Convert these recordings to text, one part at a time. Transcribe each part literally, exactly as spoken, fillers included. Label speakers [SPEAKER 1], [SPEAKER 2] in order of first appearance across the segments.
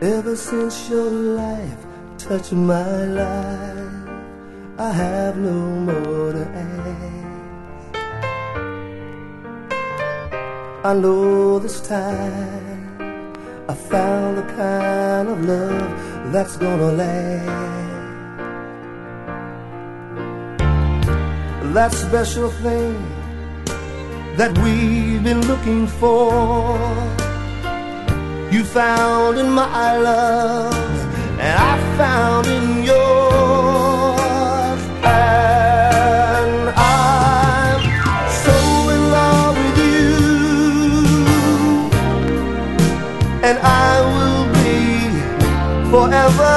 [SPEAKER 1] Ever since your life touched my life, I have no more to ask. I know this time I found the kind of love that's gonna last. That special thing that we've been looking for, you found in my love, and I found in yours. And I'm so in love with you, and I will be forever.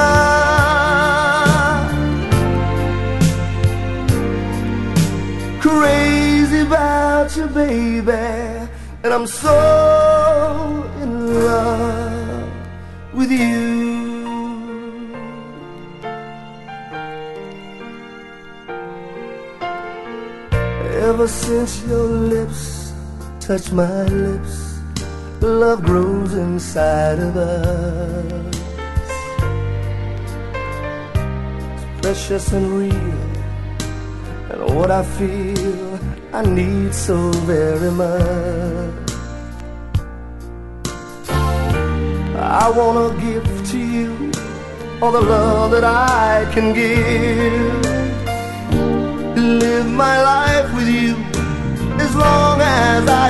[SPEAKER 1] Crazy about you, baby, and I'm so in love with you. Ever since your lips touch my lips, love grows inside of us. It's precious and real, and what I feel I need so very much. I wanna give to you all the love that I can give. Live my life with you as long as I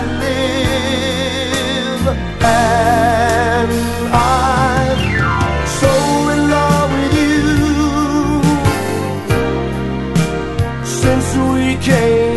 [SPEAKER 1] live. And I'm so in love with you since we came